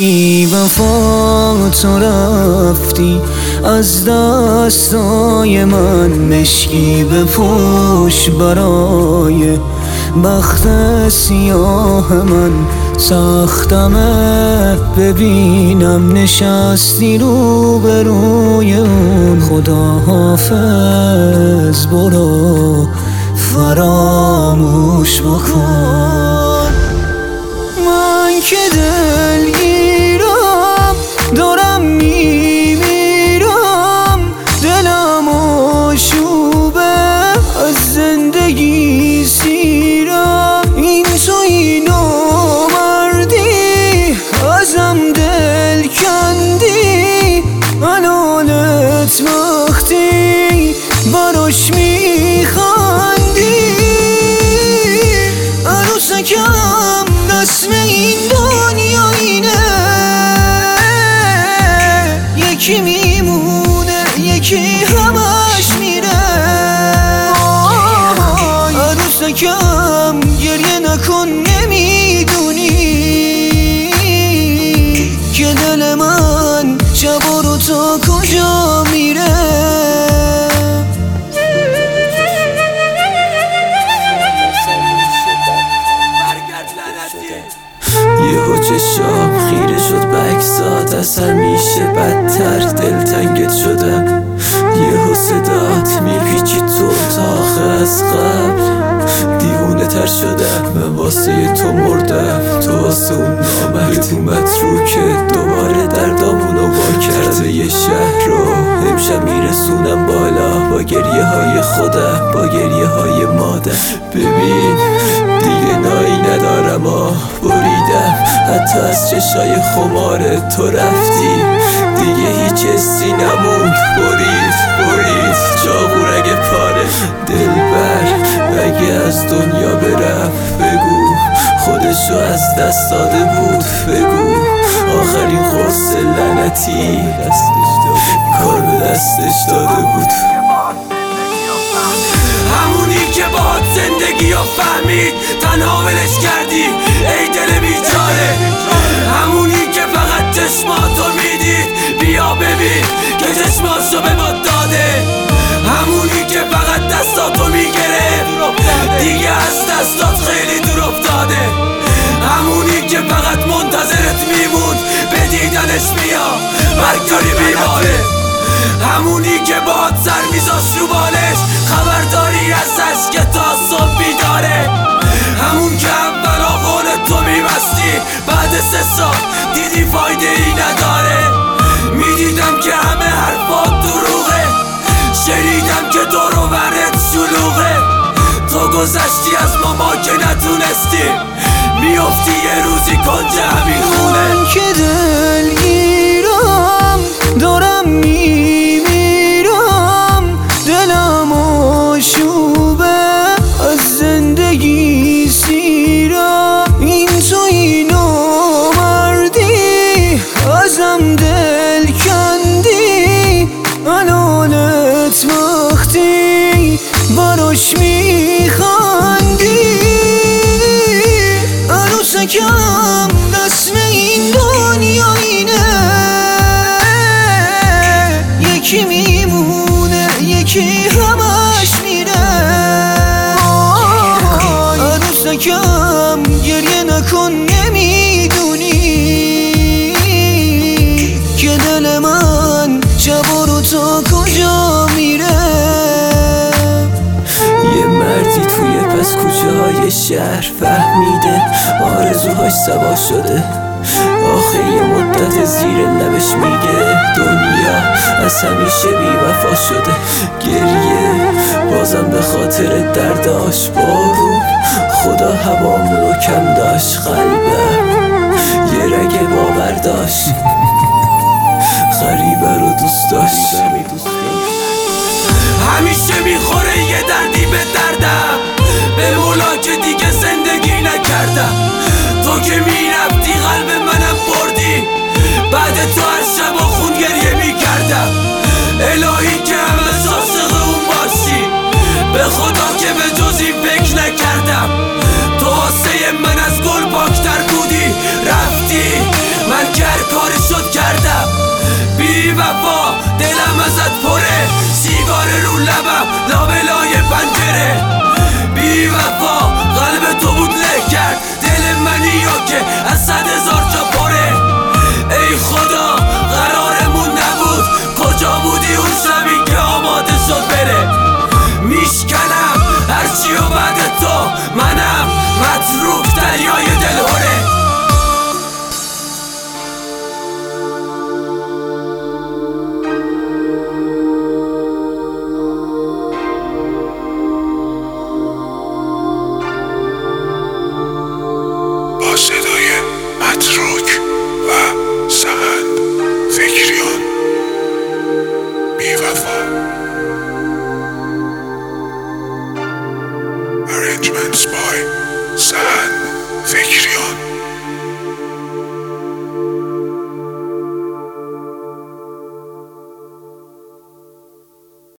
بی وفا تو رفتی از دستای من، مشکی بپوش برای بخت سیاه من. سختمه ببینم نشستی روبروی اون، خدا حافظ برو فراموش بکن. من که دلگیرم دارم میمیرم، دلم آشوبه از زندگی سیرم. این توی نامردی ازم دل کندی، الانت وقتی براش میخندی. عروسکم رسم این دنیا اینه، یکی میمونه یکی همش میره. عروسکم گریه نکن، نمیدونی که دل من شب رو تا کجا میره. یهو چشام خیره شد به عکسات، از هر میشه بدتر دلتنگت شدم. یهو صدات میپیچی تو اتاق، از قبل دیوونه تر شدم. من واسه تو مردم، تو واسه اون نامرد اومد رو که دوباره دردامونو با کرده. یه شهر رو امشب میرسونم بالا با گریه های خودم، با گریه های مادر. ببین دیگه نایی ندارم، بریدم حتی از چشای خمار تو رفتی. دیگه هیچ حسی نموند، برید چاقو رگ پاره. دلبر اگه از دنیا برم بگو خودشو از دست داده بود، بگو آخرین قرص لعنتی کار به دستش داده بود. همونی که باهات زندگی رو فهمید تنها ولش کردی ای دل بیچاره. همونی که فقط چشماتو میدید بیا ببین که چشماشو به ما داده. همونی که فقط دستاتو میگرفت دیگه از دستات خیلی دور افتاده. همونی که فقط منتظرت میموند به دیدنش بیا مرگداری بیماره. همونی که باهات سر میذاش رو بالش خبرداری ازش که تا صبح بیداره. همون که اول آقال تو میبستی بعد 3 سال دیدی فایده ای نداره. میدیدم که همه حرفات دروغه، شنیدم که دور و برت شلوغه. تو گذشتی از ما که نتونستیم میافتی یه روزی کنج همین خونه. من که دلگیرم دارم میمیرم، دلم آشوبه از زندگی سیرم. این توی نامردی ازم دل کندی، الانت وقتی براش میخندی. عروسکم رسم این دنیا اینه، یکی میمونه یکی همش میره. عروسکم گریه نکن، نمیدونی که دل من شب رو تا کجا میره. یه مردی توی پس کوچه‌های شهر فهمیده آرزوهاش سوا شده. آخه یه مدت زیر لبش میگه دنیا از همیشه بی وفا شده. گریه بازم به خاطر درداش، بارون خدا هوامونو کم داشت. قلبم یه رگ باور داشت، غریبه رو دوست داشت. همیشه میخوره یه دردی به دردم، به مولا که دیگه زندگی نکردم. تو که میرفتی قلب منم بردی، بعد تو هر شب خون گریه میکردم. الهی که همه عاشق اون باشی، به خدا که به جز این فکر نکردم. تو واسه من از گل پاکتر بودی، رفتی من منم متروک دریای دلهوره. با صدای متروک و سهند فکریان، بی‌وفا. Arrangements by Sahand